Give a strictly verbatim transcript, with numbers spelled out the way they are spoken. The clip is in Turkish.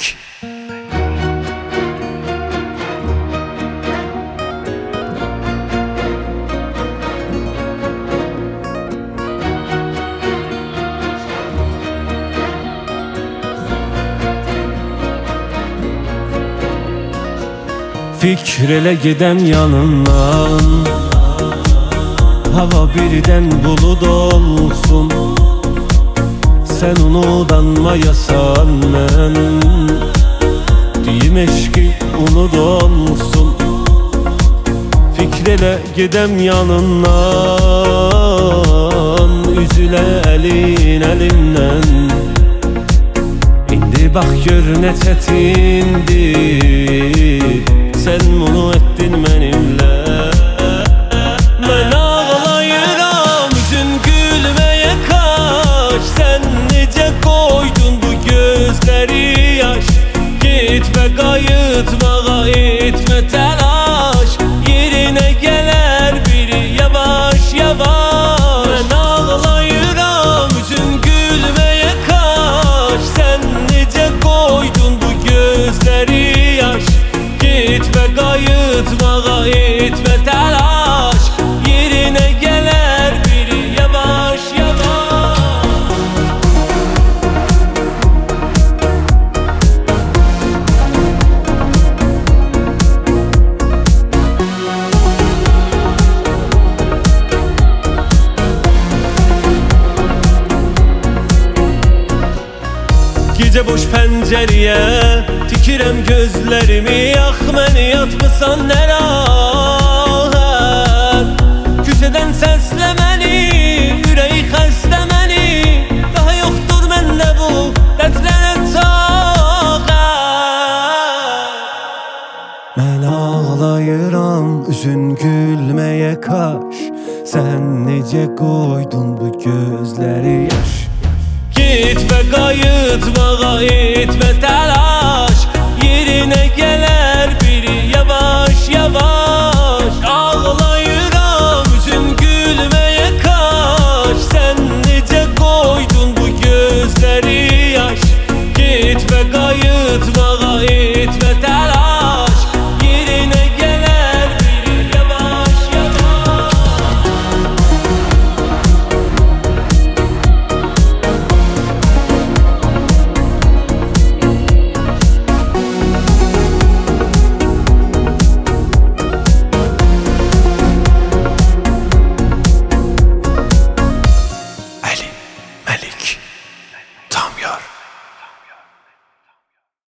Müzik. Fikrele gidem yanından, hava birden bulut olsun. Sen unudanmayasan men, diyeyim eşki unut olsun. Fikrele gidem yanından, üzüle elin elimden. İndi bak gör ne çetindir, sen bunu ettin benimle. Ben ağlayıram, yüzün gülmeye kaç. Sen nece koydun bu gözleri yaş. Gitme kayıtmağa etme telaş, yerine gelir biri yavaş yavaş. Ben ağlayıram, yüzün gülmeye kaç. Sen nece koydun bu gözleri yaş. Gitme kayıtmağa etme telaş, yerine gelir biri yavaş yavaş. Gece boş pencereye tikirem gözlerimi. Yak beni yatmısan ne rahat. Küseden seslemeni, yüreği xəstəməni. Daha yoktur mende bu dertlere taqat. Ben ağlayıram, üzün gülmeye kaş. Sen nece koydun bu gözleri yaş. Gitme kayıtma